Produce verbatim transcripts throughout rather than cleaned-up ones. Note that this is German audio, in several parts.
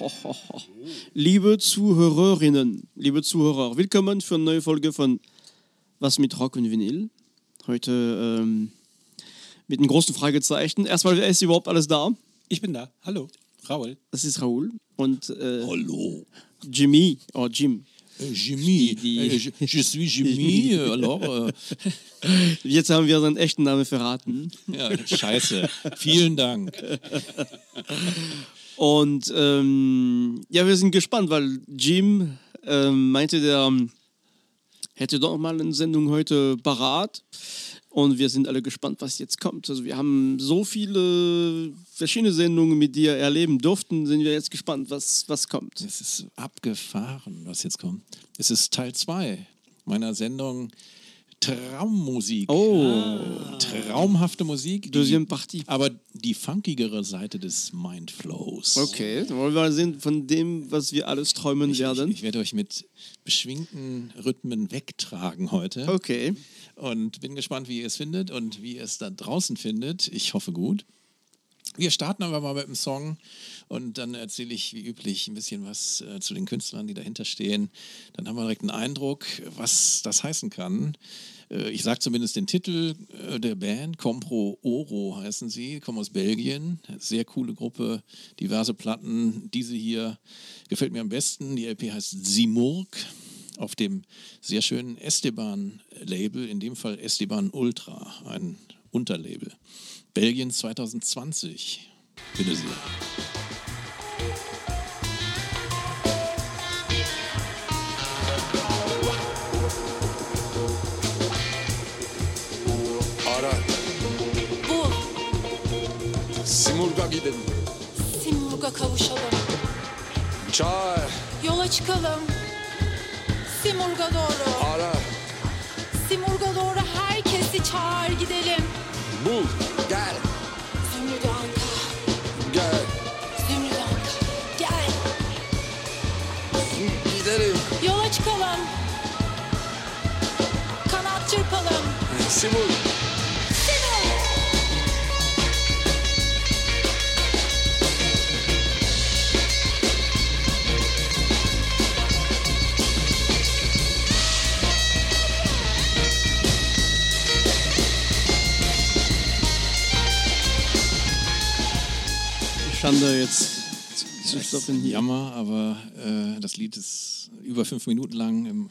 Liebe Zuhörerinnen, liebe Zuhörer, willkommen für eine neue Folge von Was mit Rock und Vinyl. Heute ähm, mit einem großen Fragezeichen. Erstmal, wer ist überhaupt alles da? Ich bin da. Hallo, Raoul. Das ist Raoul. Und äh, Hallo. Jimmy, oh Jim. Äh, Jimmy, Die, die äh, je, je suis Jimmy, alors... Äh, Jetzt haben wir seinen echten Namen verraten. ja, scheiße. Vielen Dank. Und ähm, ja, wir sind gespannt, weil Jim ähm, meinte, der hätte doch mal eine Sendung heute parat. Und wir sind alle gespannt, was jetzt kommt. Also wir haben so viele verschiedene Sendungen mit dir erleben durften, sind wir jetzt gespannt, was, was kommt. Es ist abgefahren, was jetzt kommt. Es ist Teil zwei meiner Sendung Traummusik. Oh. Ah, traumhafte Musik. Deuxième Partie. Aber die funkigere Seite des Mindflows. Okay, dann wollen wir sehen von dem, was wir alles träumen Ich, werden. ich, ich werde euch mit beschwingten Rhythmen wegtragen heute. Okay. Und bin gespannt, wie ihr es findet und wie ihr es da draußen findet. Ich hoffe gut. Wir starten aber mal mit einem Song und dann erzähle ich wie üblich ein bisschen was äh, zu den Künstlern, die dahinter stehen. Dann haben wir direkt einen Eindruck, was das heißen kann. Äh, ich sage zumindest den Titel äh, der Band, Compro Oro heißen sie, kommen aus Belgien. Sehr coole Gruppe, diverse Platten. Diese hier gefällt mir am besten. Die L P heißt Simurg. Auf dem sehr schönen Esteban-Label, in dem Fall Esteban Ultra, ein Unterlabel. Belgien zwanzig zwanzig. Bitte sehr. Ara. Bu. Simurg'a gidelim. Simurg'a kavuşalım. Çağır. Yola çıkalım. Simurg'a doğru. Ara. Simurg'a doğru herkesi çağır gidelim. Bul. Gel. Zümrüt Anka. Gel. Zümrüt Anka. Gel. Gidelim. Yola çıkalım. Kanat çırpalım. Simur. Simur. Schande jetzt zu Das stoppen ist hier. Jammer, aber äh, das Lied ist über fünf Minuten lang in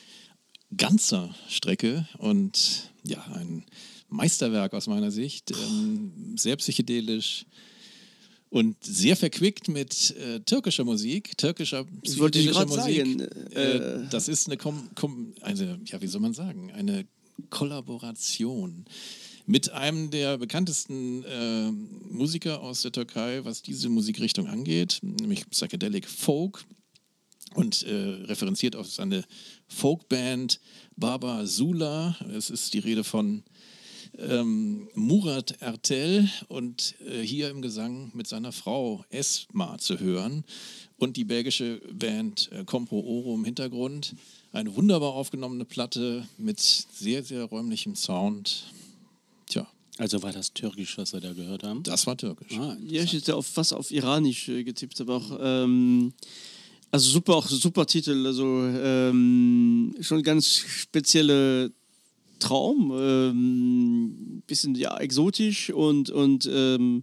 ganzer Strecke und ja, ein Meisterwerk aus meiner Sicht. Ähm, sehr psychedelisch und sehr verquickt mit äh, türkischer Musik, türkischer Das wollte ich psychedelischer gerade Musik. sagen. Äh, Äh, das ist eine, Kom Kom eine, ja, wie soll man sagen, eine Kollaboration mit einem der bekanntesten äh, Musiker aus der Türkei, was diese Musikrichtung angeht, nämlich Psychedelic Folk, und äh, referenziert auf seine Folkband Baba Sula. Es ist die Rede von ähm, Murat Ertel und äh, hier im Gesang mit seiner Frau Esma zu hören und die belgische Band äh, Compro Oro im Hintergrund. Eine wunderbar aufgenommene Platte mit sehr, sehr räumlichem Sound. Tja, Also war das türkisch, was wir da gehört haben? das war türkisch. Ah, Ja, ich hätte auf fast auf Iranisch äh, getippt, aber auch ähm, also super, auch super Titel, also ähm, schon ganz spezielle Traum, ähm, bisschen ja exotisch und und ähm,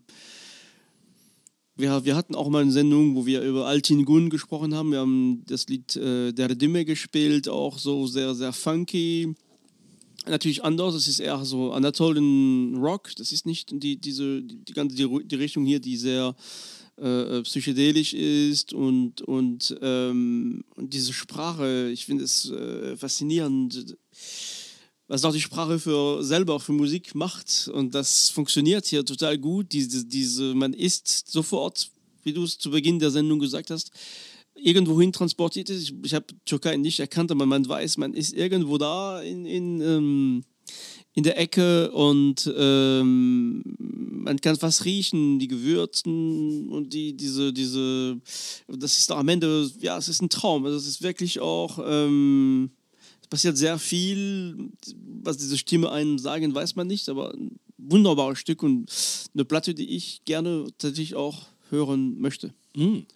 wir, wir hatten auch mal eine Sendung, wo wir über Altin Gun gesprochen haben. Wir haben das Lied äh, Der Dimme gespielt, auch so sehr sehr funky. Natürlich anders, es ist eher so Anatolian Rock, das ist nicht die, diese, die, die ganze die, die Richtung hier, die sehr äh, psychedelisch ist und, und, ähm, und diese Sprache, ich finde es äh, faszinierend, was auch die Sprache für selber auch für Musik macht, und das funktioniert hier total gut, diese, diese, man ist sofort, wie du es zu Beginn der Sendung gesagt hast, irgendwohin transportiert ist. Ich, ich habe Türkei nicht erkannt, aber man weiß, man ist irgendwo da in, in, ähm, in der Ecke und ähm, man kann was riechen, die Gewürzen und die, diese, diese, das ist am Ende, ja, es ist ein Traum. Also es ist wirklich auch, ähm, es passiert sehr viel, was diese Stimme einem sagen, weiß man nicht, aber ein wunderbares Stück und eine Platte, die ich gerne tatsächlich auch hören möchte. Mm.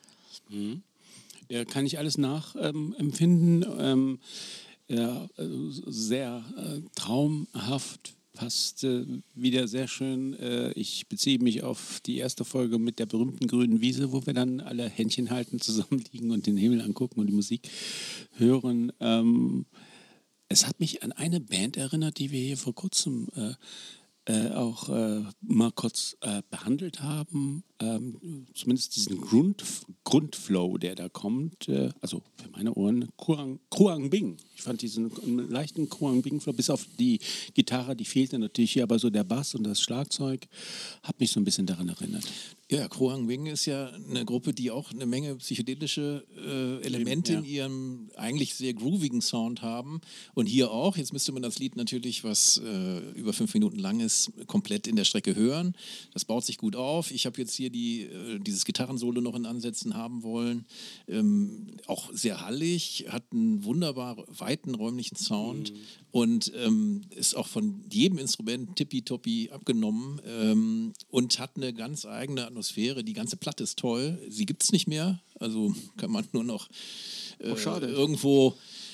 Ja, kann ich alles nachempfinden. Ähm, ja, äh, sehr äh, traumhaft, passt äh, wieder sehr schön. Äh, ich beziehe mich auf die erste Folge mit der berühmten grünen Wiese, wo wir dann alle Händchen halten, zusammenliegen und den Himmel angucken und die Musik hören. Ähm, es hat mich an eine Band erinnert, die wir hier vor kurzem äh, äh, auch äh, mal kurz äh, behandelt haben. Ähm, zumindest diesen Grund, Grundflow, der da kommt. Äh, also für meine Ohren, Kruang, Kruang Bing. Ich fand diesen leichten Kruang Bing-Flow, bis auf die Gitarre, die fehlte natürlich hier, aber so der Bass und das Schlagzeug hat mich so ein bisschen daran erinnert. Ja, Kruang Bing ist ja eine Gruppe, die auch eine Menge psychedelische äh, Elemente Ja. in ihrem eigentlich sehr groovigen Sound haben. Und hier auch. Jetzt müsste man das Lied natürlich, was äh, über fünf Minuten lang ist, komplett in der Strecke hören. Das baut sich gut auf. Ich habe jetzt hier die, äh, dieses Gitarrensolo noch in Ansätzen haben wollen. Ähm, auch sehr hallig, hat einen wunderbar weiten räumlichen Sound mhm. und ähm, ist auch von jedem Instrument tippitoppi abgenommen ähm, und hat eine ganz eigene Atmosphäre. Die ganze Platte ist toll. Sie gibt es nicht mehr, also kann man nur noch äh, Oh, schade. irgendwo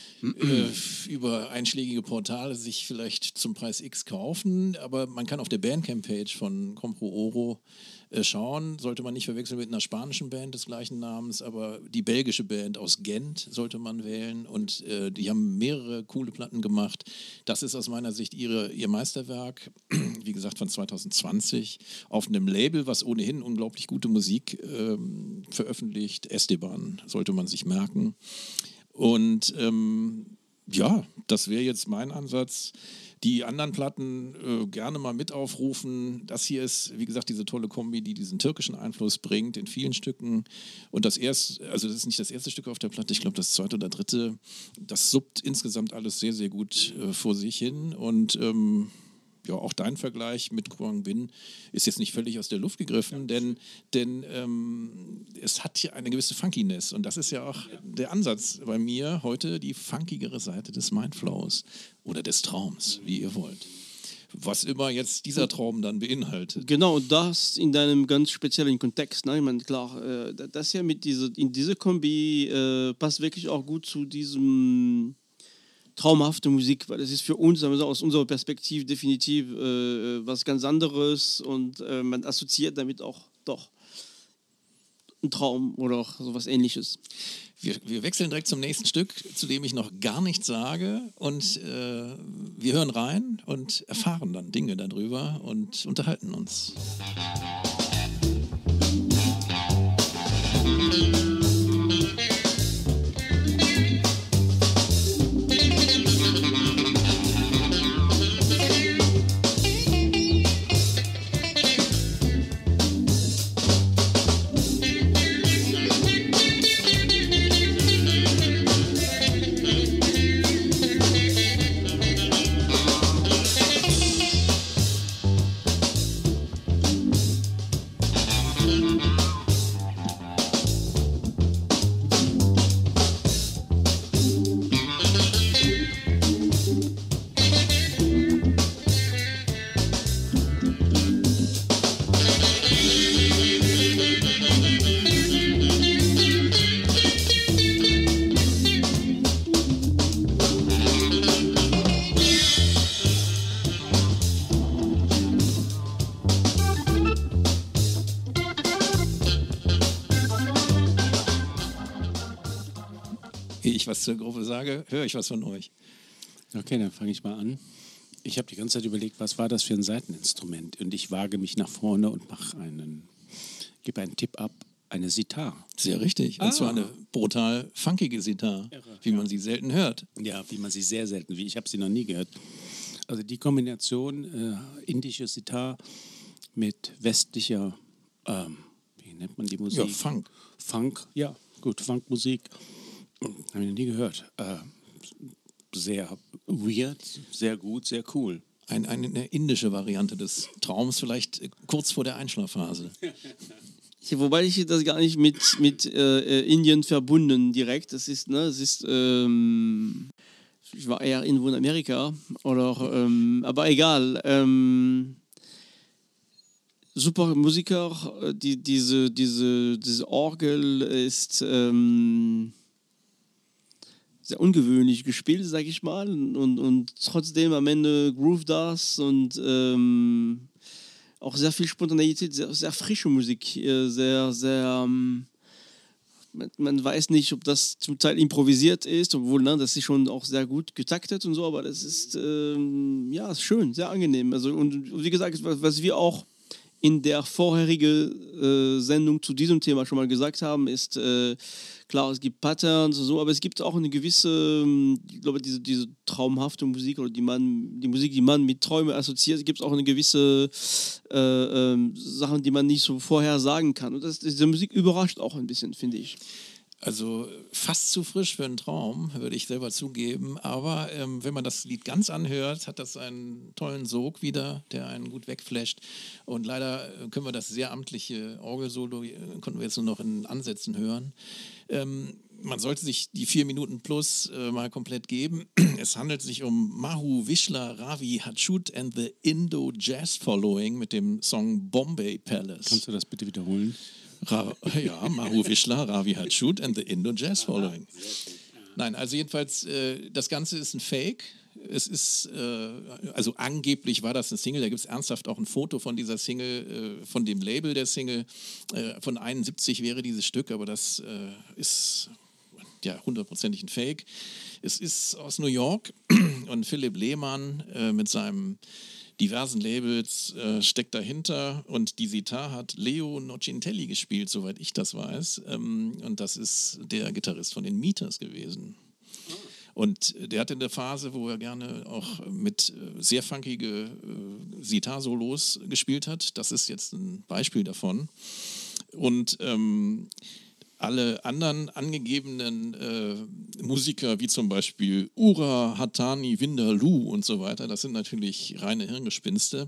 äh, über einschlägige Portale sich vielleicht zum Preis X kaufen, aber man kann auf der Bandcamp-Page von Compro Oro äh, schauen. Sollte man nicht verwechseln mit einer spanischen Band des gleichen Namens, aber die belgische Band aus Gent sollte man wählen und äh, die haben mehrere coole Platten gemacht. Das ist aus meiner Sicht ihre, ihr Meisterwerk, wie gesagt von zwanzig zwanzig, auf einem Label, was ohnehin unglaublich gute Musik ähm, veröffentlicht. Esteban sollte man sich merken. Und ähm, ja, das wäre jetzt mein Ansatz. Die anderen Platten äh, gerne mal mit aufrufen. Das hier ist, wie gesagt, diese tolle Kombi, die diesen türkischen Einfluss bringt in vielen Stücken. Und das erste, also das ist nicht das erste Stück auf der Platte, ich glaube das zweite oder dritte. Das suppt insgesamt alles sehr, sehr gut äh, vor sich hin. Und ähm, ja, auch dein Vergleich mit Kruang Bing ist jetzt nicht völlig aus der Luft gegriffen, denn, denn ähm, es hat hier eine gewisse Funkiness und das ist ja auch der Ansatz bei mir heute, die funkigere Seite des Mindflows oder des Traums, wie ihr wollt. Was immer jetzt dieser Traum dann beinhaltet. Genau, und das in deinem ganz speziellen Kontext. Ne? Ich meine, klar, äh, das hier mit dieser, in diese Kombi äh, passt wirklich auch gut zu diesem traumhafte Musik, weil es ist für uns also aus unserer Perspektive definitiv äh, was ganz anderes und äh, man assoziiert damit auch doch einen Traum oder auch sowas Ähnliches. Wir, wir wechseln direkt zum nächsten Stück, zu dem ich noch gar nichts sage und äh, wir hören rein und erfahren dann Dinge darüber und unterhalten uns. Ehe ich was zur Gruppe sage, höre ich was von euch. Okay, dann fange ich mal an. Ich habe die ganze Zeit überlegt, was war das für ein Saiteninstrument? Und ich wage mich nach vorne und mache einen, gebe einen Tipp ab, eine Sitar. Sehr richtig. Und Ah. zwar eine brutal funkige Sitar, wie ja. man sie selten hört. Ja, wie man sie sehr selten, wie ich habe sie noch nie gehört. Also die Kombination äh, indische Sitar mit westlicher, ähm, wie nennt man die Musik? Ja, Funk. Funk, ja, gut, Funkmusik. Habe ich noch nie gehört. Äh, sehr weird, sehr gut, sehr cool. Ein, eine indische Variante des Traums, vielleicht äh, kurz vor der Einschlafphase. Ja, wobei ich das gar nicht mit, mit äh, Indien verbunden direkt. Das ist, ne, es ist, ähm, ich war eher irgendwo in Amerika, oder, ähm, aber egal. Ähm, super Musiker. Die, diese, diese, diese Orgel ist ähm, sehr ungewöhnlich gespielt, sag ich mal. Und, und trotzdem am Ende groove das und ähm, auch sehr viel Spontaneität, sehr, sehr frische Musik, sehr, sehr. Ähm, man, man weiß nicht, ob das zum Teil improvisiert ist, obwohl ne, das ist schon auch sehr gut getaktet und so, aber das ist ähm, ja schön, sehr angenehm. Also, und wie gesagt, was, was wir auch in der vorherigen äh, Sendung zu diesem Thema schon mal gesagt haben, ist äh, klar, es gibt Patterns und so, aber es gibt auch eine gewisse, ich glaube, diese, diese traumhafte Musik oder die, man, die Musik, die man mit Träumen assoziiert, gibt es auch eine gewisse äh, äh, Sachen, die man nicht so vorher sagen kann. Und das, diese Musik überrascht auch ein bisschen, finde ich. Also fast zu frisch für einen Traum, würde ich selber zugeben. Aber ähm, wenn man das Lied ganz anhört, hat das einen tollen Sog wieder, der einen gut wegflasht. Und leider können wir das sehr amtliche Orgelsolo, äh, konnten wir jetzt nur noch in Ansätzen hören. Ähm, man sollte sich die vier Minuten plus äh, mal komplett geben. Es handelt sich um Mahu Vishla, Ravi Hatchut and the Indo Jazz Following mit dem Song Bombay Palace. Kannst du das bitte wiederholen? Ra- ja, Mahu Vishla, Ravi Hatchut and the Indo Jazz Following. Nein, also jedenfalls, äh, das Ganze ist ein Fake. Es ist, äh, also angeblich war das eine Single, da gibt es ernsthaft auch ein Foto von dieser Single, äh, von dem Label der Single. Äh, von einundsiebzig wäre dieses Stück, aber das äh, ist ja hundertprozentig ein Fake. Es ist aus New York und Philipp Lehmann äh, mit seinem diversen Labels äh, steckt dahinter und die Sitar hat Leo Nocintelli gespielt, soweit ich das weiß. Ähm, und das ist der Gitarrist von den Meters gewesen. Und der hatte eine Phase, wo er gerne auch mit äh, sehr funkige äh, Sitar-Solos gespielt hat. Das ist jetzt ein Beispiel davon. Und ähm, alle anderen angegebenen äh, Musiker, wie zum Beispiel Ura, Hattani, Vindaloo und so weiter, das sind natürlich reine Hirngespinste.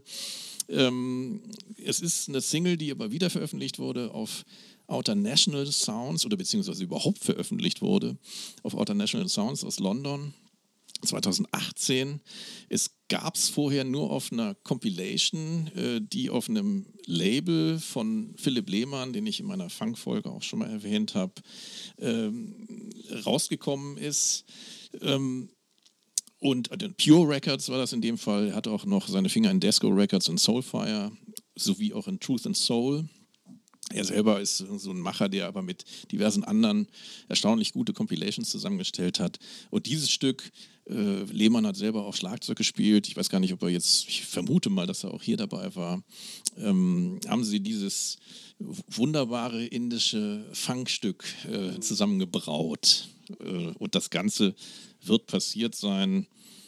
Ähm, es ist eine Single, die aber wieder veröffentlicht wurde auf Outer National Sounds oder beziehungsweise überhaupt veröffentlicht wurde auf Outer National Sounds aus London zweitausendachtzehn. Es gab es vorher nur auf einer Compilation, äh, die auf einem Label von Philipp Lehmann, den ich in meiner Funk-Folge auch schon mal erwähnt habe, ähm, rausgekommen ist. Ähm, und äh, Pure Records war das in dem Fall. Er hatte auch noch seine Finger in Desco Records und Soulfire, sowie auch in Truth and Soul. Er selber ist so ein Macher, der aber mit diversen anderen erstaunlich gute Compilations zusammengestellt hat. Und dieses Stück, äh, Lehmann hat selber auch Schlagzeug gespielt. Ich weiß gar nicht, ob er jetzt, ich vermute mal, dass er auch hier dabei war. Ähm, haben sie dieses wunderbare indische Funkstück äh, zusammengebraut. Äh, und das Ganze wird passiert sein.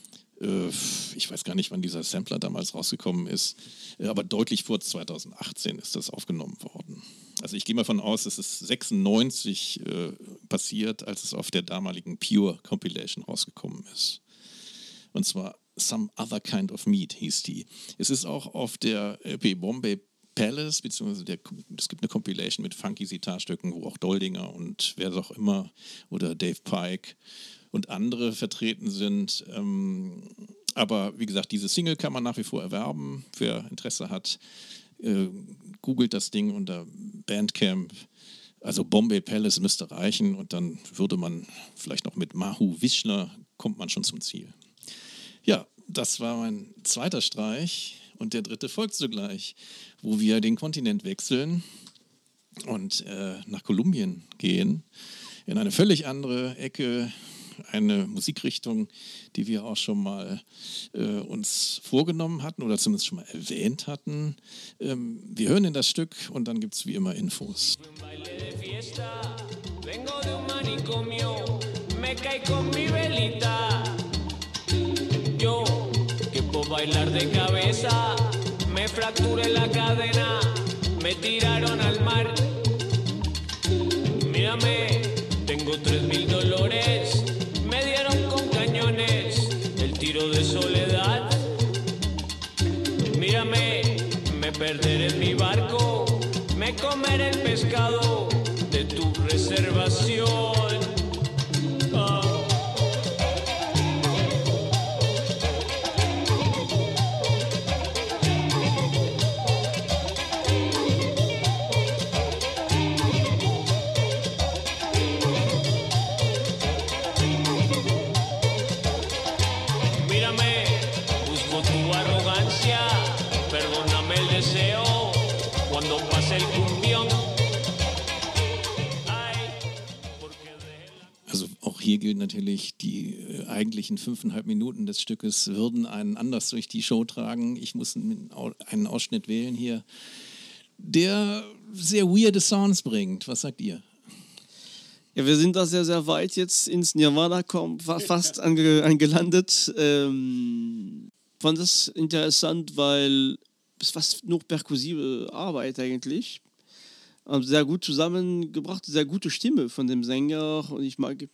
Ich weiß gar nicht, wann dieser Sampler damals rausgekommen ist, aber deutlich vor zweitausendachtzehn ist das aufgenommen worden. Also ich gehe mal davon aus, es ist sechsundneunzig äh, passiert, als es auf der damaligen Pure Compilation rausgekommen ist. Und zwar Some Other Kind of Meat hieß die. Es ist auch auf der L P Bombay Palace, beziehungsweise der, es gibt eine Compilation mit funky Sitarstücken, wo auch Doldinger und wer auch immer oder Dave Pike und andere vertreten sind. Ähm, aber wie gesagt, diese Single kann man nach wie vor erwerben. Wer Interesse hat, äh, googelt das Ding unter Bandcamp. Also Bombay Palace müsste reichen und dann würde man vielleicht noch mit Mahu Vishla, kommt man schon zum Ziel. Ja, das war mein zweiter Streich und der dritte folgt sogleich, wo wir den Kontinent wechseln und äh, nach Kolumbien gehen, in eine völlig andere Ecke, eine Musikrichtung, die wir auch schon mal äh, uns vorgenommen hatten oder zumindest schon mal erwähnt hatten. Ähm, wir hören in das Stück und dann gibt es wie immer Infos. Tengo tres mil dolores, me dieron con cañones el tiro de soledad. Mírame, me perderé en mi barco, me comeré el pescado de tu reservación. Ah. Also auch hier gilt natürlich, die äh, eigentlichen fünfeinhalb Minuten des Stückes würden einen anders durch die Show tragen. Ich muss einen, einen Ausschnitt wählen hier, der sehr weirde Sounds bringt. Was sagt ihr? Ja, wir sind da sehr, sehr weit jetzt ins Nirvana kommen, fast ange, angelandet. Ähm, fand das interessant, weil es fast nur perkussive Arbeit eigentlich. Sehr gut zusammengebracht, sehr gute Stimme von dem Sänger und ich mag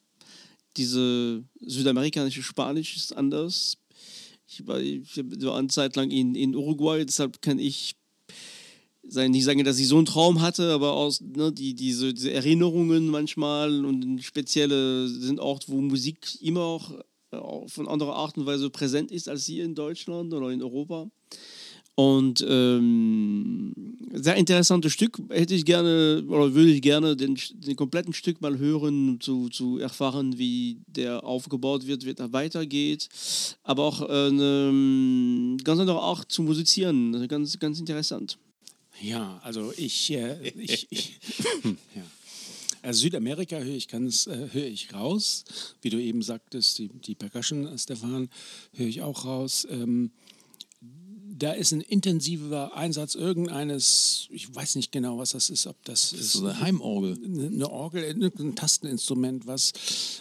diese südamerikanische Spanisch ist anders. Ich war, ich war eine Zeit lang in, in Uruguay, deshalb kann ich nicht sagen, dass ich so einen Traum hatte, aber aus, ne, die, diese, diese Erinnerungen manchmal und spezielle sind Orte, wo Musik immer auch, auch von anderer Art und Weise präsent ist als hier in Deutschland oder in Europa. Und ähm, sehr interessantes Stück, hätte ich gerne, oder würde ich gerne den, den kompletten Stück mal hören, um zu, zu erfahren, wie der aufgebaut wird, wie er weitergeht. Aber auch eine ganz andere Art zu musizieren, ganz, ganz interessant. Ja, also ich, äh, ich, ich ja. Also Südamerika höre ich ganz, äh, höre ich raus, wie du eben sagtest, die, die Percussion, Stefan, höre ich auch raus. Ähm, Da ist ein intensiver Einsatz irgendeines, ich weiß nicht genau, was das ist, ob das, Das ist. ist so eine Heimorgel. Eine Orgel, ein Tasteninstrument, was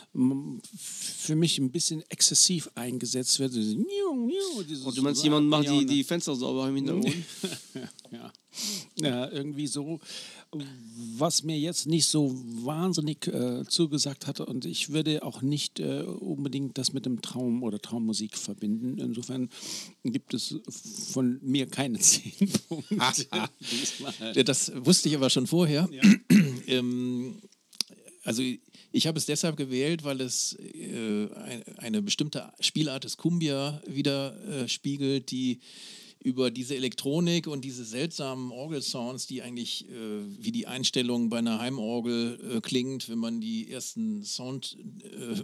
für mich ein bisschen exzessiv eingesetzt wird. Und du meinst, jemand macht die, die Fenster sauber im Hintergrund? ja. ja, irgendwie so. Was mir jetzt nicht so wahnsinnig äh, zugesagt hatte und ich würde auch nicht äh, unbedingt das mit dem Traum oder Traummusik verbinden. Insofern gibt es von mir keine zehn Punkte. Ja, das wusste ich aber schon vorher. Ja. ähm, also ich habe es deshalb gewählt, weil es äh, eine bestimmte Spielart des Cumbia widerspiegelt, äh, die über diese Elektronik und diese seltsamen Orgelsounds, die eigentlich äh, wie die Einstellung bei einer Heimorgel äh, klingt, wenn man die ersten Sound äh,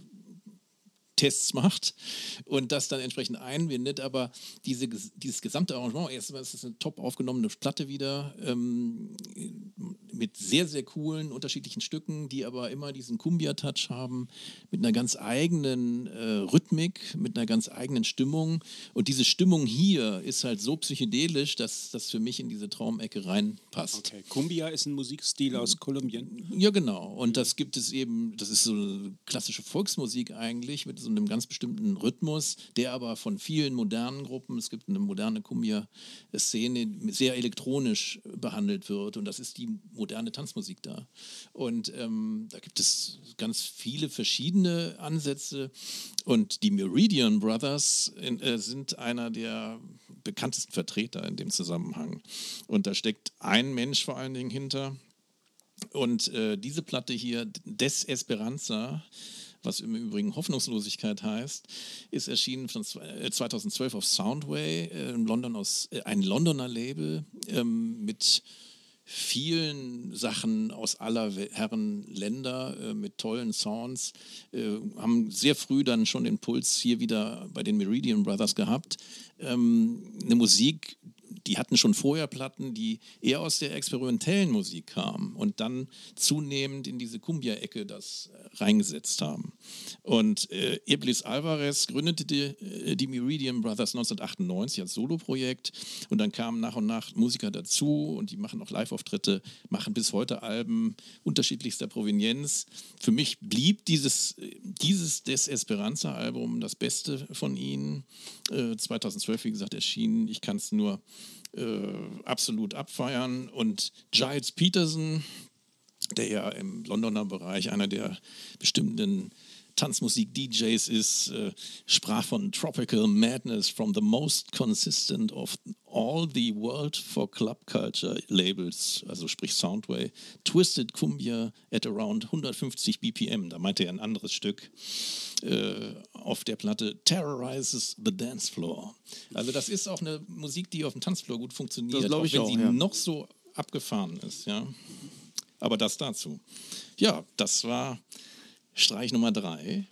Tests macht und das dann entsprechend einbindet, aber diese, dieses gesamte Arrangement, erstmal ist es eine top aufgenommene Platte wieder, ähm, mit sehr, sehr coolen, unterschiedlichen Stücken, die aber immer diesen Cumbia-Touch haben, mit einer ganz eigenen äh, Rhythmik, mit einer ganz eigenen Stimmung und diese Stimmung hier ist halt so psychedelisch, dass das für mich in diese Traumecke reinpasst. Okay, Cumbia ist ein Musikstil aus Kolumbien. Ja, genau. Und das gibt es eben, das ist so eine klassische Volksmusik eigentlich, mit so einem ganz bestimmten Rhythmus, der aber von vielen modernen Gruppen, es gibt eine moderne Cumbia-Szene, sehr elektronisch behandelt wird. Und das ist die moderne Tanzmusik da. Und ähm, da gibt es ganz viele verschiedene Ansätze. Und die Meridian Brothers in, äh, sind einer der bekanntesten Vertreter in dem Zusammenhang. Und da steckt ein Mensch vor allen Dingen hinter. Und äh, diese Platte hier, Des Esperanza, was im Übrigen Hoffnungslosigkeit heißt, ist erschienen von zweitausendzwölf auf Soundway, äh, in London aus, äh, ein Londoner Label ähm, mit vielen Sachen aus aller Herren Länder, äh, mit tollen Sounds, äh, haben sehr früh dann schon den Puls hier wieder bei den Meridian Brothers gehabt. Ähm, eine Musik, die hatten schon vorher Platten, die eher aus der experimentellen Musik kamen und dann zunehmend in diese Cumbia-Ecke das äh, reingesetzt haben. Und äh, Iblis Alvarez gründete die, äh, die Meridian Brothers neunzehnhundertachtundneunzig als Soloprojekt und dann kamen nach und nach Musiker dazu und die machen auch Live-Auftritte, machen bis heute Alben unterschiedlichster Provenienz. Für mich blieb dieses, dieses Des Esperanza-Album das Beste von ihnen. Äh, zweitausendzwölf, wie gesagt, erschienen. Ich kann es nur Äh, absolut abfeiern. Und Giles Peterson, der ja im Londoner Bereich einer der bestimmten Tanzmusik-D Js ist, äh, sprach von Tropical Madness from the most consistent of all the World for Club Culture Labels, also sprich Soundway, Twisted Cumbia at around hundertfünfzig B P M. Da meinte er ein anderes Stück äh, auf der Platte, Terrorizes the Dance Floor. Also das ist auch eine Musik, die auf dem Tanzfloor gut funktioniert, das auch ich wenn auch, sie ja. noch so abgefahren ist. Ja. Aber das dazu. Ja, das war Streich Nummer drei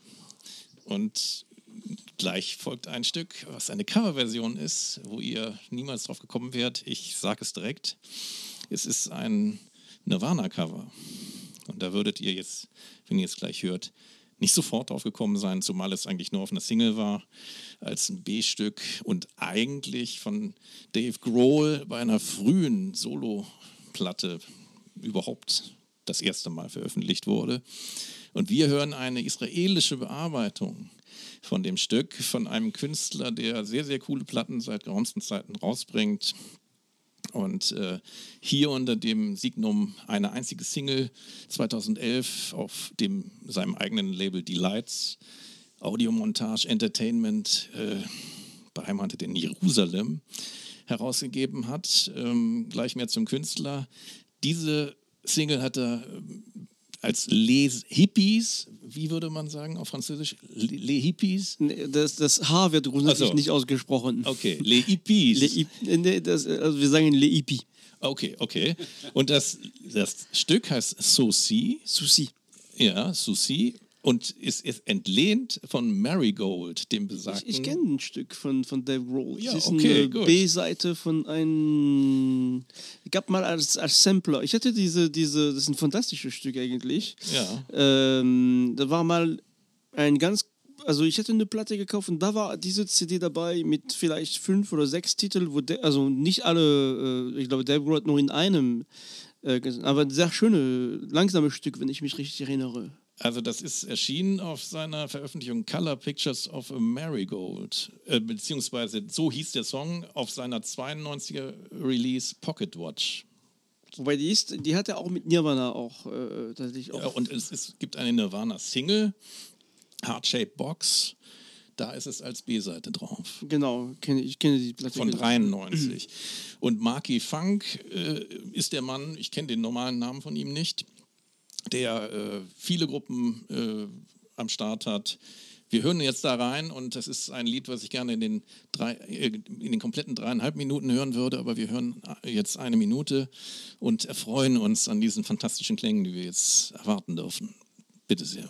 und gleich folgt ein Stück, was eine Coverversion ist, wo ihr niemals drauf gekommen wärt. Ich sage es direkt. Es ist ein Nirvana-Cover. Und da würdet ihr jetzt, wenn ihr es gleich hört, nicht sofort drauf gekommen sein, zumal es eigentlich nur auf einer Single war, als ein B-Stück und eigentlich von Dave Grohl bei einer frühen Solo-Platte überhaupt das erste Mal veröffentlicht wurde. Und wir hören eine israelische Bearbeitung von dem Stück, von einem Künstler, der sehr, sehr coole Platten seit geraumen Zeiten rausbringt. Und äh, hier unter dem Signum eine einzige Single zweitausendelf auf dem, seinem eigenen Label Delights, Audiomontage Entertainment, äh, beheimatet in Jerusalem, herausgegeben hat. Ähm, gleich mehr zum Künstler. Diese Single hat er als Les Hippies, wie würde man sagen auf Französisch? Les Hippies? Nee, Das, das H wird grundsätzlich so. nicht ausgesprochen. Okay, Les Hippies. Le Hip- nee, das, also wir sagen Le Hippie. Okay, okay. Und das, das Stück heißt Souci, Souci. ja, Souci, und ist, ist entlehnt von Marigold, dem Ich, besagten... ich kenne ein Stück von, von Dave Grohl. Ja, es ist okay, eine gut. B-Seite von einem. Ich gab mal als, als Sampler. Ich hatte diese, diese, das ist ein fantastisches Stück eigentlich. Ja. Ähm, da war mal ein ganz. Also ich hatte eine Platte gekauft und da war diese C D dabei mit vielleicht fünf oder sechs Titeln, wo de, also nicht alle, äh, ich glaube, Dave Grohl hat nur in einem, äh, gesungen, aber ein sehr schöne, langsame Stück, wenn ich mich richtig erinnere. Also das ist erschienen auf seiner Veröffentlichung Color Pictures of a Marigold, äh, beziehungsweise so hieß der Song auf seiner zweiundneunziger Release Pocket Watch. Wobei die ist, die hat er auch mit Nirvana auch äh, tatsächlich auch. Ja, und es, ist, gibt eine Nirvana-Single, Heart Shaped Box, da ist es als B-Seite drauf. Genau, kenne ich kenne die Platte. Von genau. dreiundneunzig. Und Marky Funk äh, ist der Mann, ich kenne den normalen Namen von ihm nicht, der äh, viele Gruppen äh, am Start hat. Wir hören jetzt da rein und das ist ein Lied, was ich gerne in den, drei, äh, in den kompletten dreieinhalb Minuten hören würde, aber wir hören jetzt eine Minute und erfreuen uns an diesen fantastischen Klängen, die wir jetzt erwarten dürfen. Bitte sehr.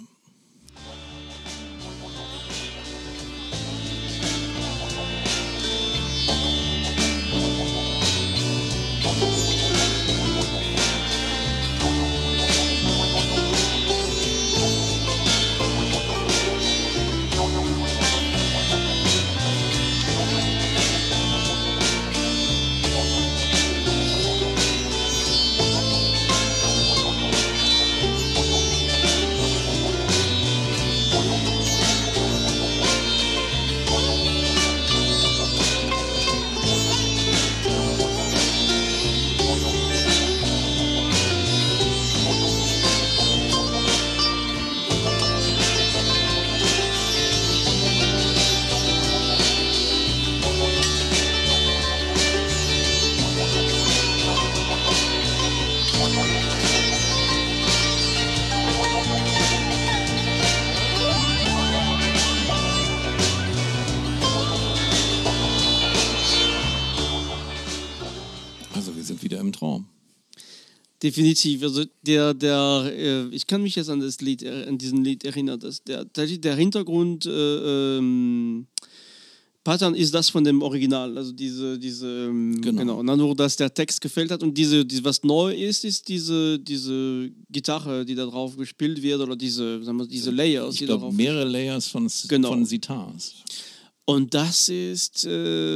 Also wir sind wieder im Traum. Definitiv. Also der, der, äh, ich kann mich jetzt an das Lied, äh, an diesen Lied erinnern, dass der, der, der Hintergrund äh, ähm, Pattern ist das von dem Original, also diese, diese, ähm, Genau. genau. Und dann nur, dass der Text gefällt hat und diese, diese, was neu ist, ist diese, diese Gitarre, die da drauf gespielt wird oder diese, sagen wir, diese Layers, Ich die da glaube, drauf. mehrere Layers von, Genau. von Sitars. Und das ist,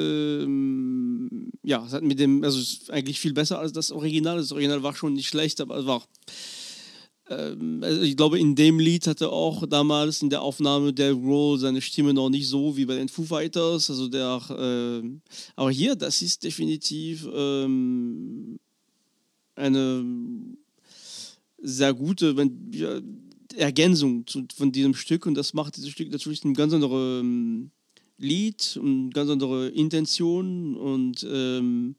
ähm, ja, es hat mit dem, also es ist eigentlich viel besser als das Original. Das Original war schon nicht schlecht, aber es war, ähm, also ich glaube, in dem Lied hatte auch damals in der Aufnahme der Grohl seine Stimme noch nicht so wie bei den Foo Fighters. Also der, ähm, aber hier, das ist definitiv ähm, eine sehr gute wenn, ja, Ergänzung zu, von diesem Stück und das macht dieses Stück natürlich ein ganz anderes ähm, Lied und ganz andere Intention und ähm,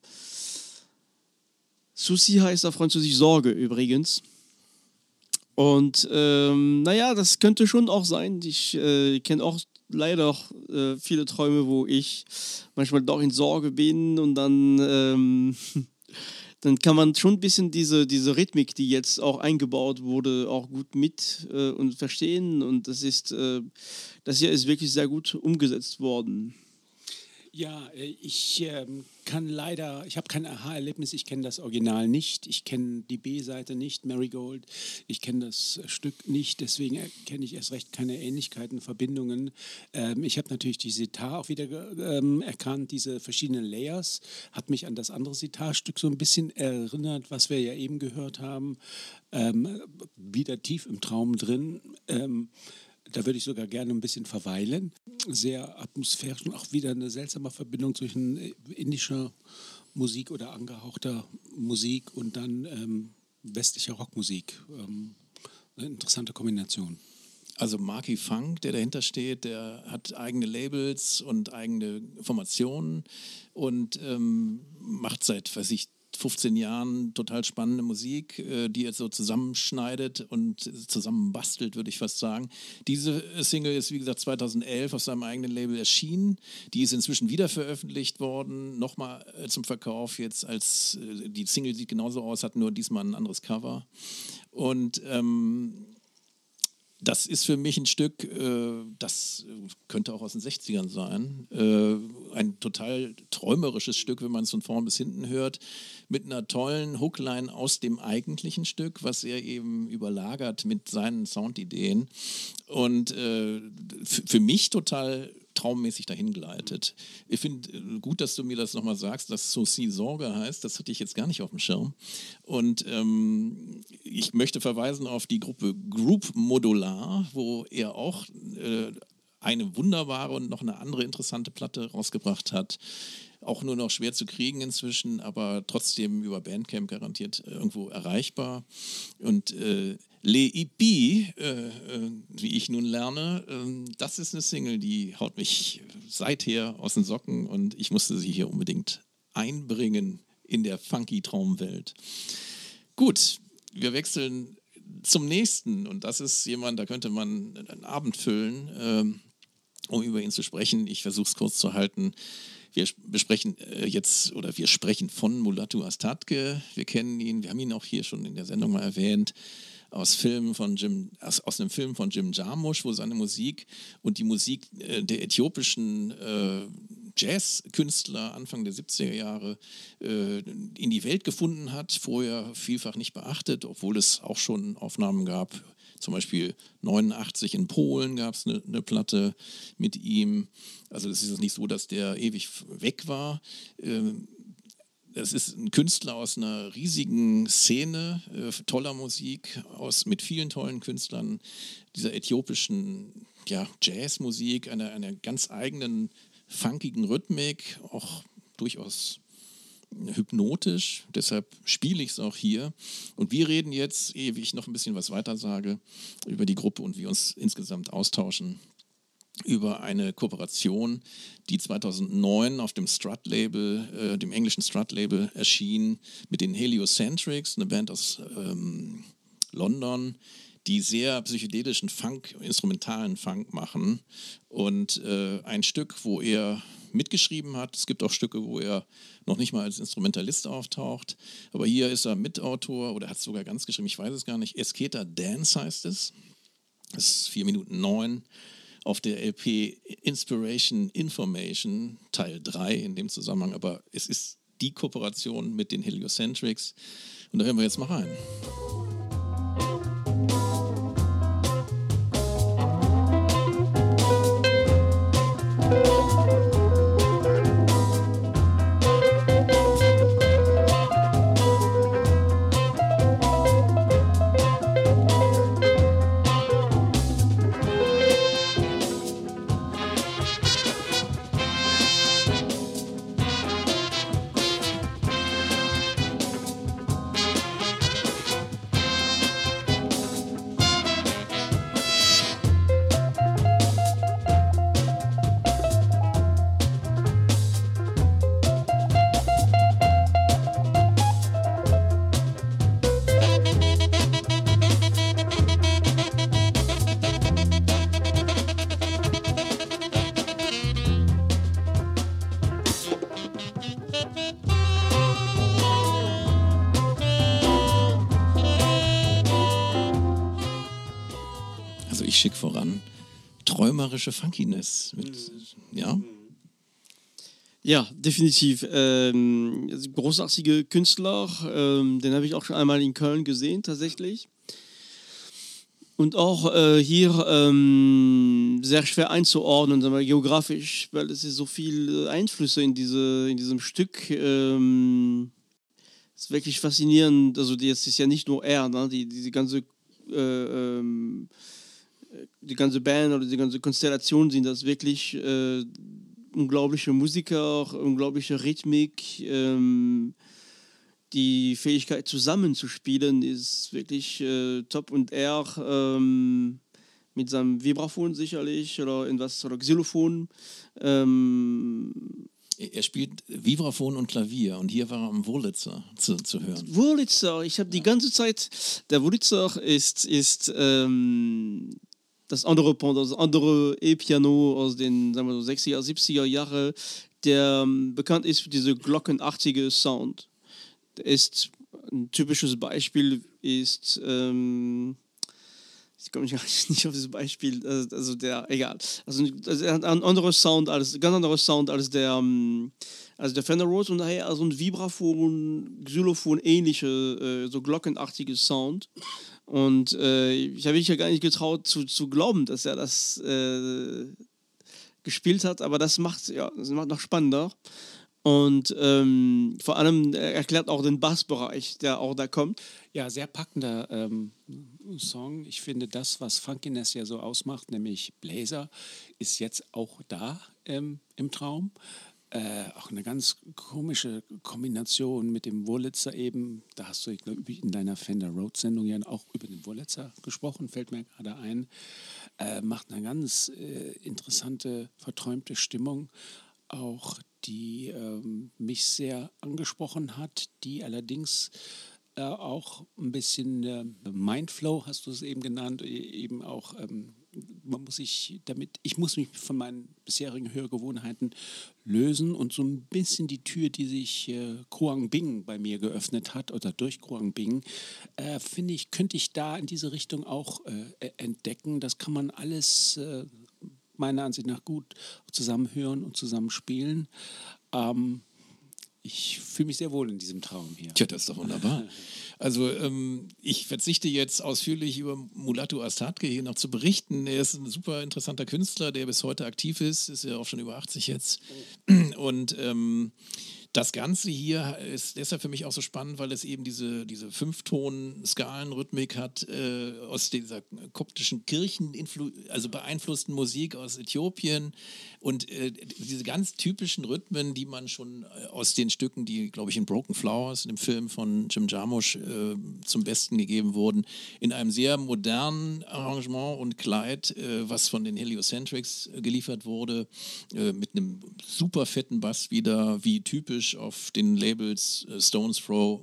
Souci heißt auf Französisch Sorge übrigens. Und ähm, naja, das könnte schon auch sein. Ich äh, kenne auch leider äh, viele Träume, wo ich manchmal doch in Sorge bin und dann, ähm, dann kann man schon ein bisschen diese, diese Rhythmik, die jetzt auch eingebaut wurde, auch gut mit äh, und verstehen. Und das ist, äh, das hier ist wirklich sehr gut umgesetzt worden. Ja, äh, ich ähm, kann leider, ich habe kein Aha-Erlebnis, ich kenne das Original nicht, ich kenne die B-Seite nicht, Marigold, ich kenne das Stück nicht, deswegen erkenne ich erst recht keine Ähnlichkeiten, Verbindungen. Ähm, ich habe natürlich die Sitar auch wieder ähm, erkannt, diese verschiedenen Layers, hat mich an das andere Sitar-Stück so ein bisschen erinnert, was wir ja eben gehört haben, ähm, wieder tief im Traum drin. Ähm, Da würde ich sogar gerne ein bisschen verweilen. Sehr atmosphärisch und auch wieder eine seltsame Verbindung zwischen indischer Musik oder angehauchter Musik und dann ähm, westlicher Rockmusik. Ähm, eine interessante Kombination. Also Marky Funk, der dahinter steht, der hat eigene Labels und eigene Formationen und ähm, macht seit, weiß ich, fünfzehn Jahren total spannende Musik, äh, die er so zusammenschneidet und zusammenbastelt, würde ich fast sagen. Diese Single ist, wie gesagt, zweitausendelf auf seinem eigenen Label erschienen. Die ist inzwischen wieder veröffentlicht worden, nochmal äh, zum Verkauf jetzt als, äh, die Single sieht genauso aus, hat nur diesmal ein anderes Cover. Und ähm, das ist für mich ein Stück, äh, das könnte auch aus den sechzigern sein. Äh, ein total träumerisches Stück, wenn man es von vorn bis hinten hört, mit einer tollen Hookline aus dem eigentlichen Stück, was er eben überlagert mit seinen Soundideen. Und äh, f- für mich total traummäßig dahin gleitet. Ich finde äh, gut, dass du mir das nochmal sagst, dass Souci Sorge heißt. Das hatte ich jetzt gar nicht auf dem Schirm. Und ähm, ich möchte verweisen auf die Gruppe Group Modular, wo er auch äh, eine wunderbare und noch eine andere interessante Platte rausgebracht hat. Auch nur noch schwer zu kriegen inzwischen, aber trotzdem über Bandcamp garantiert irgendwo erreichbar. Und äh, Le Ipi, äh, äh, wie ich nun lerne, äh, das ist eine Single, die haut mich seither aus den Socken und ich musste sie hier unbedingt einbringen in der funky Traumwelt. Gut, wir wechseln zum nächsten und das ist jemand, da könnte man einen Abend füllen, äh, um über ihn zu sprechen. Ich versuche es kurz zu halten. Wir besprechen äh, jetzt, oder wir sprechen von Mulatu Astatke. Wir kennen ihn, wir haben ihn auch hier schon in der Sendung mal erwähnt, aus Filmen von Jim, aus, aus einem Film von Jim Jarmusch, wo seine Musik und die Musik äh, der äthiopischen äh, Jazzkünstler Anfang der siebziger Jahre äh, in die Welt gefunden hat, vorher vielfach nicht beachtet, obwohl es auch schon Aufnahmen gab. Zum Beispiel neunundachtzig in Polen gab es eine, eine Platte mit ihm. Also es ist nicht so, dass der ewig weg war. Es ist ein Künstler aus einer riesigen Szene, toller Musik, aus, mit vielen tollen Künstlern, dieser äthiopischen ja, Jazzmusik, einer, einer ganz eigenen funkigen Rhythmik, auch durchaus hypnotisch, deshalb spiele ich es auch hier. Und wir reden jetzt, ehe ich noch ein bisschen was weiter sage, über die Gruppe und wir uns insgesamt austauschen, über eine Kooperation, die zweitausendneun auf dem Strut-Label, äh, dem englischen Strut-Label erschien, mit den Heliocentrics, eine Band aus ähm, London, die sehr psychedelischen Funk, instrumentalen Funk machen. Und äh, ein Stück, wo er mitgeschrieben hat. Es gibt auch Stücke, wo er noch nicht mal als Instrumentalist auftaucht. Aber hier ist er Mitautor oder hat es sogar ganz geschrieben, ich weiß es gar nicht. Esketa Dance heißt es. Das ist vier Minuten neun auf der L P Inspiration Information Teil drei in dem Zusammenhang. Aber es ist die Kooperation mit den Heliocentrics. Und da hören wir jetzt mal rein. Schick voran. Träumerische Funkiness. Mit, ja? Ja, definitiv. Ähm, großartige Künstler, ähm, den habe ich auch schon einmal in Köln gesehen, tatsächlich. Und auch äh, hier ähm, sehr schwer einzuordnen, sagen wir, geografisch, weil es ist so viel Einflüsse in, diese, in diesem Stück. Ähm, ist wirklich faszinierend. Also, das ist ja nicht nur er, ne? die, diese ganze, äh, ähm, die ganze Band oder die ganze Konstellation sind das wirklich äh, unglaubliche Musiker, unglaubliche Rhythmik. Ähm, Die Fähigkeit zusammenzuspielen ist wirklich äh, top und er ähm, mit seinem Vibraphon sicherlich oder irgendwas oder Xylophon. Ähm, Er spielt Vibraphon und Klavier und hier war er am Wurlitzer zu, zu hören. Wurlitzer, ich habe die ganze Zeit, der Wurlitzer ist, ist ähm, das andere Pendant, das andere E-Piano aus den sagen wir so, sechziger, siebziger Jahre, der ähm, bekannt ist für diese glockenartige Sound. Ist ein typisches Beispiel ist ähm, ich komme nicht auf dieses Beispiel also der egal also, also er hat einen anderen Sound als ganz anderer Sound als der als der Fender Rhodes und daher also ein Vibraphon Xylophon ähnliche äh, so glockenartige Sound und äh, ich habe mich ja gar nicht getraut zu, zu glauben, dass er das äh, gespielt hat, aber das macht ja das macht noch spannender. Und ähm, vor allem er erklärt auch den Bassbereich, der auch da kommt. Ja, sehr packender ähm, Song. Ich finde, das, was Funkiness ja so ausmacht, nämlich Bläser, ist jetzt auch da ähm, im Traum. Äh, auch eine ganz komische Kombination mit dem Wurlitzer eben. Da hast du ich glaub, in deiner Fender Rhodes-Sendung ja auch über den Wurlitzer gesprochen, fällt mir gerade ein. Äh, macht eine ganz äh, interessante, verträumte Stimmung. Auch die ähm, mich sehr angesprochen hat, die allerdings äh, auch ein bisschen äh, Mindflow, hast du es eben genannt, eben auch, ähm, man muss sich damit, ich muss mich von meinen bisherigen Hörgewohnheiten lösen und so ein bisschen die Tür, die sich äh, Kruang Bing bei mir geöffnet hat oder durch Kruang Bing, äh, finde ich, könnte ich da in diese Richtung auch äh, entdecken. Das kann man alles äh, meiner Ansicht nach gut zusammen hören und zusammen spielen. Ähm, ich fühle mich sehr wohl in diesem Traum hier. Tja, das ist doch wunderbar. Also ähm, ich verzichte jetzt ausführlich über Mulatu Astatke hier noch zu berichten. Er ist ein super interessanter Künstler, der bis heute aktiv ist, ist ja auch schon über achtzig jetzt. Und ähm, das Ganze hier ist deshalb für mich auch so spannend, weil es eben diese, diese Fünfton-Skalenrhythmik hat, äh, aus dieser koptischen Kirchen, also beeinflussten Musik aus Äthiopien und äh, diese ganz typischen Rhythmen, die man schon aus den Stücken, die, glaube ich, in Broken Flowers, dem Film von Jim Jarmusch, äh, zum Besten gegeben wurden, in einem sehr modernen Arrangement und Kleid, äh, was von den Heliocentrics äh, geliefert wurde, äh, mit einem super fetten Bass wieder, wie typisch auf den Labels äh, Stones Throw,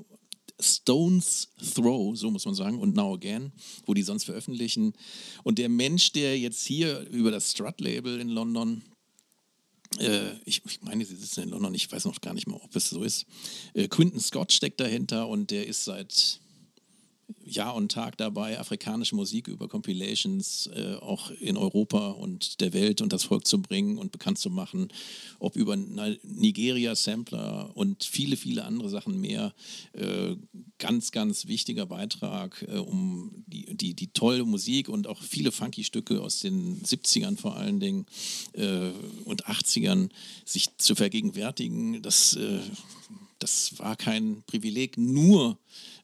Stones Throw, so muss man sagen, und Now Again, wo die sonst veröffentlichen. Und der Mensch, der jetzt hier über das Strut-Label in London, äh, ich, ich meine, sie sitzen in London, ich weiß noch gar nicht mal, ob es so ist, äh, Quinton Scott steckt dahinter und der ist seit Jahr und Tag dabei, afrikanische Musik über Compilations äh, auch in Europa und der Welt und das Volk zu bringen und bekannt zu machen, ob über Nigeria-Sampler und viele, viele andere Sachen mehr. Äh, ganz, ganz wichtiger Beitrag, äh, um die, die, die tolle Musik und auch viele Funky-Stücke aus den siebzigern vor allen Dingen äh, und achtzigern sich zu vergegenwärtigen. Das, äh, das war kein Privileg, nur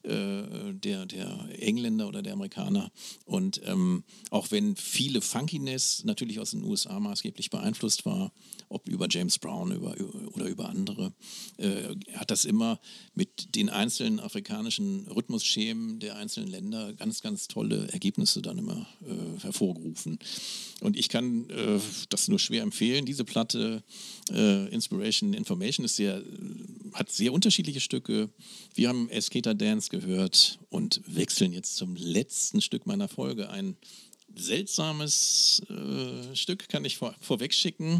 Der, der Engländer oder der Amerikaner. Und ähm, auch wenn viele Funkiness natürlich aus den U S A maßgeblich beeinflusst war, ob über James Brown über, oder über andere, äh, hat das immer mit den einzelnen afrikanischen Rhythmusschemen der einzelnen Länder ganz, ganz tolle Ergebnisse dann immer äh, hervorgerufen. Und ich kann äh, das nur schwer empfehlen. Diese Platte äh, Inspiration Information ist sehr, hat sehr unterschiedliche Stücke. Wir haben Skater Dance gehört und wechseln jetzt zum letzten Stück meiner Folge. Ein seltsames äh, Stück kann ich vor, vorweg schicken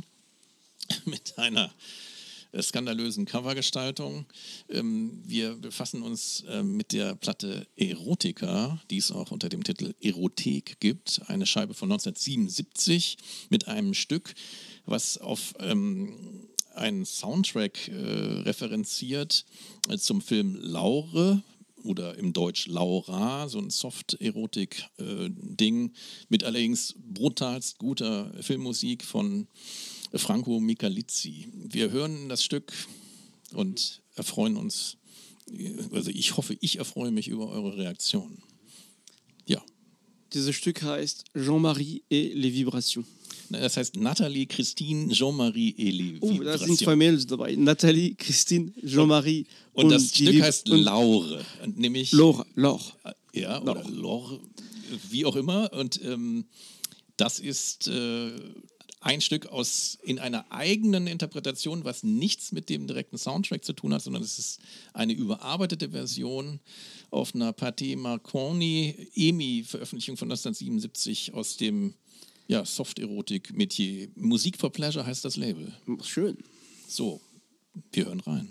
mit einer äh, skandalösen Covergestaltung. Ähm, wir befassen uns äh, mit der Platte Erotica, die es auch unter dem Titel Erothek gibt. Eine Scheibe von neunzehnhundertsiebenundsiebzig mit einem Stück, was auf ähm, einen Soundtrack äh, referenziert äh, zum Film Laure oder im Deutsch Laura, so ein Soft-Erotik-Ding mit allerdings brutalst guter Filmmusik von Franco Michalizzi. Wir hören das Stück und erfreuen uns, also ich hoffe, ich erfreue mich über eure Reaktion. Ja. Dieses Stück heißt Jean-Marie et les Vibrations. Das heißt Nathalie, Christine, Jean-Marie et les Oh, da sind Vibrations. zwei Mädels dabei. Nathalie, Christine, Jean-Marie Und, und das die Stück Vib- heißt und Laure, nämlich Laura. Laura. ja, oder Lore, wie auch immer. Und ähm, das ist äh, ein Stück aus in einer eigenen Interpretation, was nichts mit dem direkten Soundtrack zu tun hat, sondern es ist eine überarbeitete Version auf einer Patti Marconi E M I-Veröffentlichung von neunzehnhundertsiebenundsiebzig aus dem ja, Soft-Erotik-Metier. Musik for Pleasure heißt das Label. Schön. So, wir hören rein.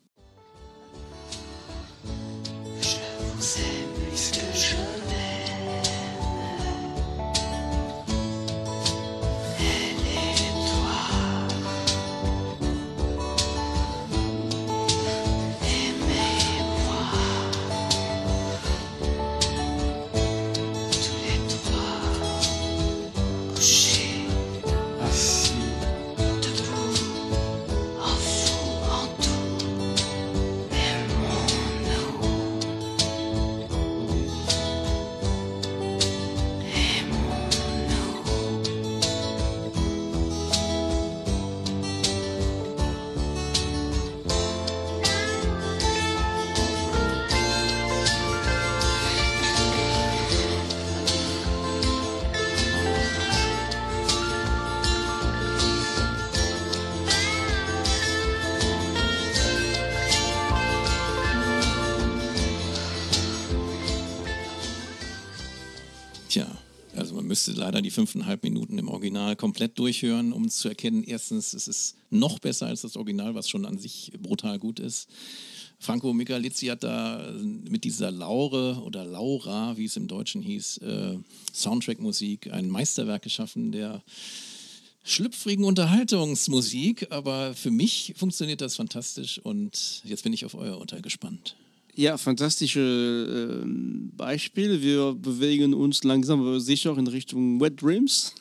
Tja, also man müsste leider die fünfeinhalb Minuten im Original komplett durchhören, um zu erkennen, erstens, es ist noch besser als das Original, was schon an sich brutal gut ist. Franco Michalizzi hat da mit dieser Laure oder Laura, wie es im Deutschen hieß, äh, Soundtrack-Musik ein Meisterwerk geschaffen, der schlüpfrigen Unterhaltungsmusik, aber für mich funktioniert das fantastisch und jetzt bin ich auf euer Urteil gespannt. Ja, fantastische ähm, Beispiel. Wir bewegen uns langsam aber sicher in Richtung Wet Dreams.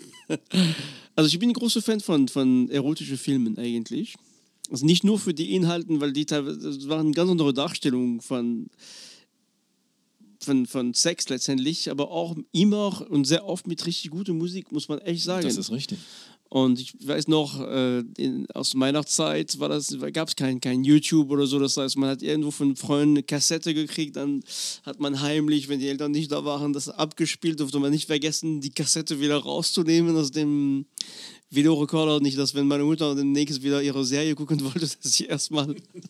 Also ich bin ein großer Fan von, von erotischen Filmen eigentlich. Also nicht nur für die Inhalten, weil die teilweise, das waren ganz andere Darstellungen von, von, von Sex letztendlich, aber auch immer und sehr oft mit richtig guter Musik, muss man echt sagen. Das ist richtig. Und ich weiß noch, äh, in, aus meiner Zeit war das, gab es kein, kein YouTube oder so. Das heißt, man hat irgendwo von Freunden eine Kassette gekriegt, dann hat man heimlich, wenn die Eltern nicht da waren, das abgespielt, durfte man nicht vergessen, die Kassette wieder rauszunehmen aus dem Videorekorder. Nicht, dass wenn meine Mutter demnächst wieder ihre Serie gucken wollte, dass ich erstmal...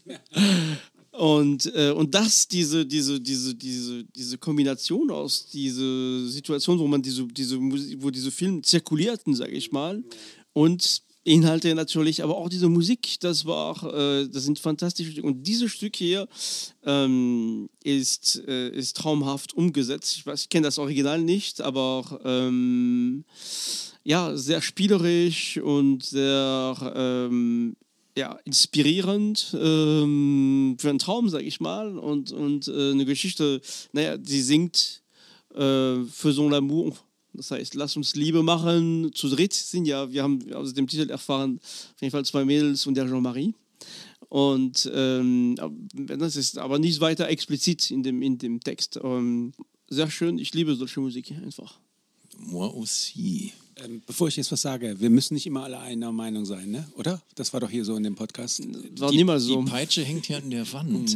Und, äh, und das, diese, diese, diese, diese, diese Kombination aus dieser Situation, wo man diese, diese Musik, wo diese Filme zirkulierten, sage ich mal, und Inhalte natürlich, aber auch diese Musik, das war, äh, das sind fantastische Stücke. Und dieses Stück hier ähm, ist, äh, ist traumhaft umgesetzt. Ich weiß, ich kenne das Original nicht, aber ähm, ja, sehr spielerisch und sehr ähm, ja, inspirierend ähm, für einen Traum, sag ich mal. Und, und äh, eine Geschichte, naja, sie singt äh, Faisons l'amour. Das heißt, lass uns Liebe machen. Zu dritt sind ja, wir haben aus dem Titel erfahren, auf jeden Fall zwei Mädels und der Jean-Marie. Und ähm, das ist aber nicht weiter explizit in dem, in dem Text. Ähm, sehr schön, ich liebe solche Musik einfach. Moi aussi. Ähm, bevor ich jetzt was sage, wir müssen nicht immer alle einer Meinung sein, ne? Oder? Das war doch hier so in dem Podcast. War Die, niemals so. die Peitsche hängt hier an der Wand.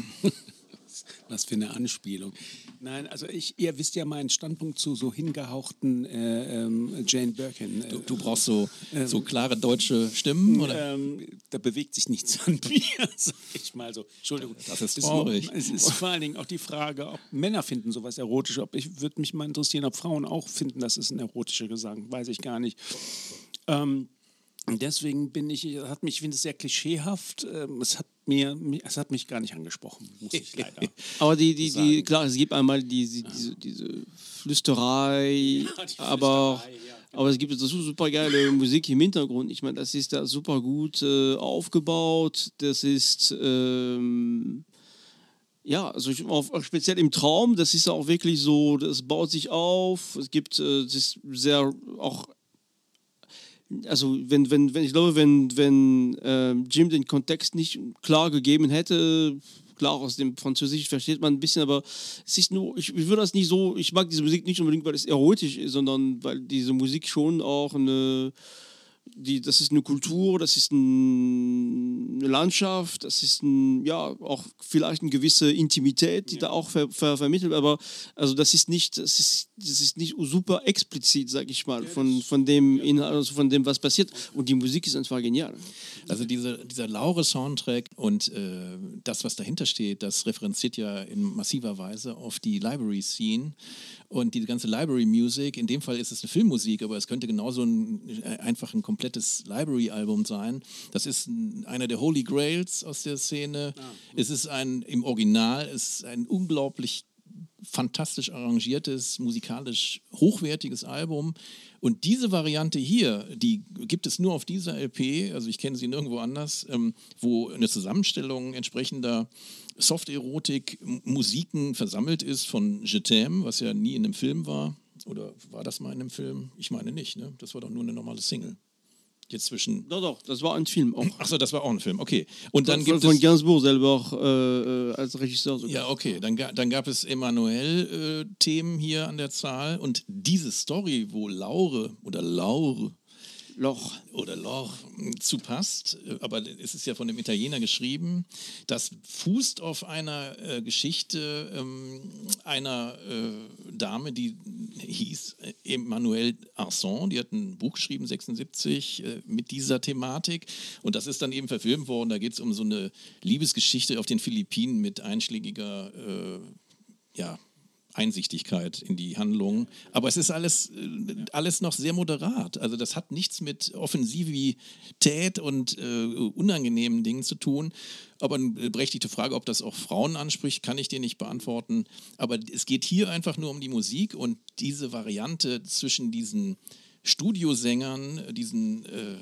Was für eine Anspielung. Nein, also ich, ihr wisst ja meinen Standpunkt zu so hingehauchten äh, ähm, Jane Birkin. Äh, Du, du brauchst so, so klare deutsche Stimmen, oder? Ähm, da bewegt sich nichts an mir, sag ich mal so. Entschuldigung. Das ist Es traurig. Es ist vor allen Dingen auch die Frage, ob Männer finden sowas erotisch. Ob ich würde mich mal interessieren, ob Frauen auch finden, das ist ein erotischer Gesang. Weiß ich gar nicht. Ähm, Und deswegen bin ich, es hat mich, ich finde es sehr klischeehaft. ähm, Es hat mir, es hat mich gar nicht angesprochen, muss ich leider. Aber die, die, die, sagen. klar, es gibt einmal diese, diese, diese Flüsterei, die aber, Flüsterei, ja. aber es gibt so super geile Musik im Hintergrund. Ich meine, das ist da super gut äh, aufgebaut. Das ist, ähm, ja, also ich, auch, auch speziell im Traum, das ist auch wirklich so, das baut sich auf. Es gibt, äh, es ist sehr auch. Also wenn, wenn, wenn ich glaube, wenn, wenn äh, Jim den Kontext nicht klar gegeben hätte, klar aus dem Französisch versteht man ein bisschen, aber es ist nur, ich, ich würde das nicht so, ich mag diese Musik nicht unbedingt, weil es erotisch ist, sondern weil diese Musik schon auch eine, die, das ist eine Kultur, das ist ein, eine Landschaft, das ist ein, ja, auch vielleicht eine gewisse Intimität, die ja. da auch ver, ver, vermittelt, aber also das ist nicht, das ist, das ist nicht super explizit, sag ich mal, von, von dem Inhalt, also von dem, was passiert. Und die Musik ist einfach genial. Also diese, dieser Laure-Soundtrack und äh, das, was dahinter steht, das referenziert ja in massiver Weise auf die Library-Scene und die ganze Library-Music. In dem Fall ist es eine Filmmusik, aber es könnte genauso ein, einfach ein komplettes Library-Album sein. Das ist ein, einer der Holy Grails aus der Szene. Ah, es ist ein, im Original, es ist ein unglaublich fantastisch arrangiertes, musikalisch hochwertiges Album. Und diese Variante hier, die gibt es nur auf dieser L P, also ich kenne sie nirgendwo anders, ähm, wo eine Zusammenstellung entsprechender Soft-Erotik-Musiken versammelt ist von Je t'aime, was ja nie in einem Film war. Oder war das mal in einem Film? Ich meine nicht, ne? Das war doch nur eine normale Single. Jetzt zwischen... Doch, doch, das war ein Film auch. Achso, das war auch ein Film, okay. Und dann von, gibt von es... Gainsbourg selber auch äh, als Regisseur sogar. Ja, okay. Dann, ga, dann gab es Emmanuel-Themen äh, hier an der Zahl. Und diese Story, wo Laure oder Laure Loch. oder Loch zu passt, aber es ist ja von dem Italiener geschrieben, das fußt auf einer äh, Geschichte ähm, einer äh, Dame, die hieß Emmanuelle Arson, die hat ein Buch geschrieben, sechsundsiebzig, äh, mit dieser Thematik und das ist dann eben verfilmt worden, da geht es um so eine Liebesgeschichte auf den Philippinen mit einschlägiger, äh, ja, Einsichtigkeit in die Handlung. Aber es ist alles, alles noch sehr moderat. Also das hat nichts mit Offensivität und äh, unangenehmen Dingen zu tun. Aber eine berechtigte Frage, ob das auch Frauen anspricht, kann ich dir nicht beantworten. Aber es geht hier einfach nur um die Musik und diese Variante zwischen diesen Studiosängern, diesen äh,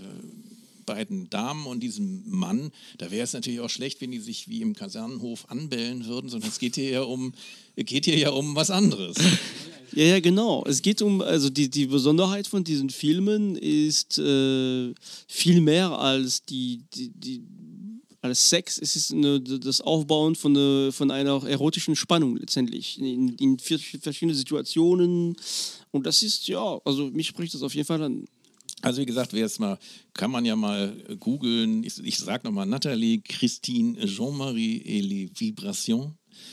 beiden Damen und diesem Mann, da wäre es natürlich auch schlecht, wenn die sich wie im Kasernenhof anbellen würden, sondern es geht hier ja um, geht hier ja um was anderes. Ja, ja, genau. Es geht um, also die, die Besonderheit von diesen Filmen ist äh, viel mehr als die, die, die als Sex. Es ist eine, das Aufbauen von, eine, von einer erotischen Spannung letztendlich in, in verschiedenen Situationen und das ist, ja, also mich spricht das auf jeden Fall an. Also wie gesagt, wer es mal, kann man ja mal googeln. Ich, ich sage nochmal, Nathalie, Christine, Jean-Marie et les Vibrations,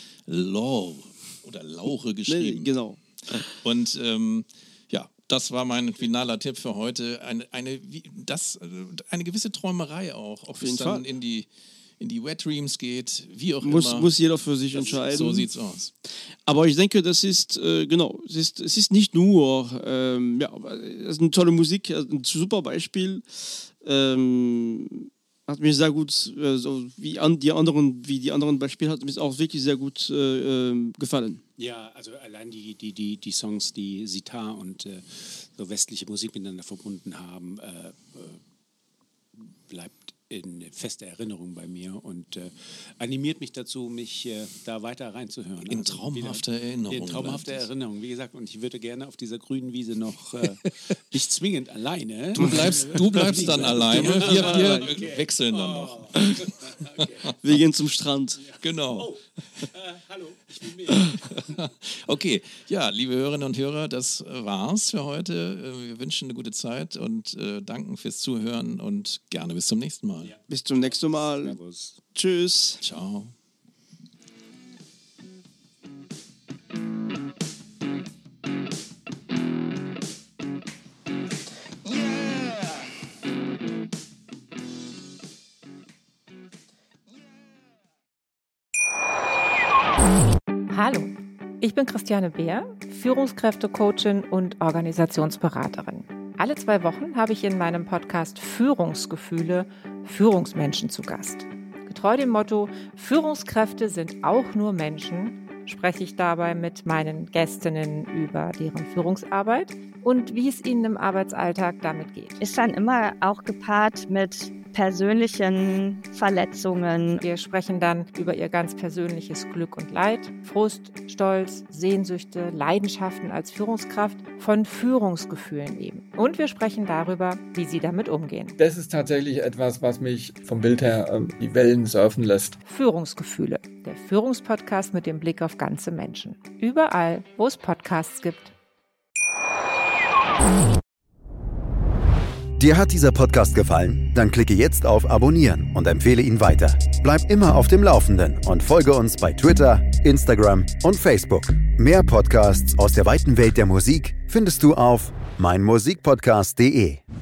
Laure oder Laure geschrieben. Nee, genau. Und ähm, ja, das war mein finaler Tipp für heute. Eine, eine, das, eine gewisse Träumerei auch, ob es dann in die, in die Wet Dreams geht, wie auch muss, immer. Muss jeder für sich das, entscheiden. So sieht's aus. Aber ich denke, das ist, äh, genau, es ist, es ist nicht nur, ähm, ja, es ist eine tolle Musik, ein super Beispiel. Ähm, hat mir sehr gut, äh, so wie an, die anderen, wie die anderen Beispiele, hat mir auch wirklich sehr gut äh, äh, gefallen. Ja, also allein die, die, die, die Songs, die Sitar und äh, so westliche Musik miteinander verbunden haben, äh, äh, bleibt in fester Erinnerung bei mir und äh, animiert mich dazu, mich äh, da weiter reinzuhören. In also traumhafter wieder, Erinnerung. In traumhafter Erinnerung, wie gesagt. Und ich würde gerne auf dieser grünen Wiese noch, äh, nicht zwingend alleine. Du bleibst, du bleibst dann alleine. Wir, wir okay. wechseln dann noch. Oh. Okay. Wir gehen zum Strand. Genau. Oh. Äh, hallo, ich bin mir. Okay, ja, liebe Hörerinnen und Hörer, das war's für heute. Wir wünschen eine gute Zeit und äh, danken fürs Zuhören und gerne bis zum nächsten Mal. Ja. Bis zum nächsten Mal. Servus. Tschüss. Ciao. Hallo, ich bin Christiane Beer, Führungskräftecoachin und Organisationsberaterin. Alle zwei Wochen habe ich in meinem Podcast Führungsgefühle Führungsmenschen zu Gast. Getreu dem Motto, Führungskräfte sind auch nur Menschen, spreche ich dabei mit meinen Gästinnen über deren Führungsarbeit und wie es ihnen im Arbeitsalltag damit geht. Ist dann immer auch gepaart mit persönlichen Verletzungen. Wir sprechen dann über ihr ganz persönliches Glück und Leid, Frust, Stolz, Sehnsüchte, Leidenschaften als Führungskraft, von Führungsgefühlen eben. Und wir sprechen darüber, wie sie damit umgehen. Das ist tatsächlich etwas, was mich vom Bild her ähm, die Wellen surfen lässt. Führungsgefühle, der Führungspodcast mit dem Blick auf ganze Menschen. Überall, wo es Podcasts gibt. Dir hat dieser Podcast gefallen? Dann klicke jetzt auf Abonnieren und empfehle ihn weiter. Bleib immer auf dem Laufenden und folge uns bei Twitter, Instagram und Facebook. Mehr Podcasts aus der weiten Welt der Musik findest du auf mein musikpodcast punkt de.